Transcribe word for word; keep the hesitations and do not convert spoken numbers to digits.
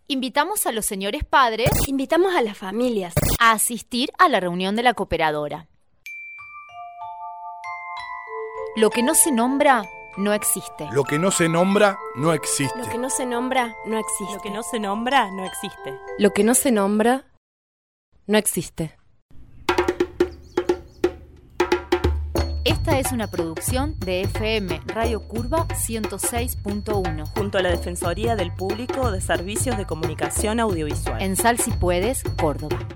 Invitamos a los señores padres, invitamos a las familias a asistir a la reunión de la cooperadora. Lo que no se nombra, no existe. Lo que no se nombra, no existe. Lo que no se nombra, no existe. Lo que no se nombra, no existe. Lo que no se nombra, no existe. Esta es una producción de F M Radio Curva ciento seis punto uno. Junto a la Defensoría del Público de Servicios de Comunicación Audiovisual. En Sal Si Puedes, Córdoba.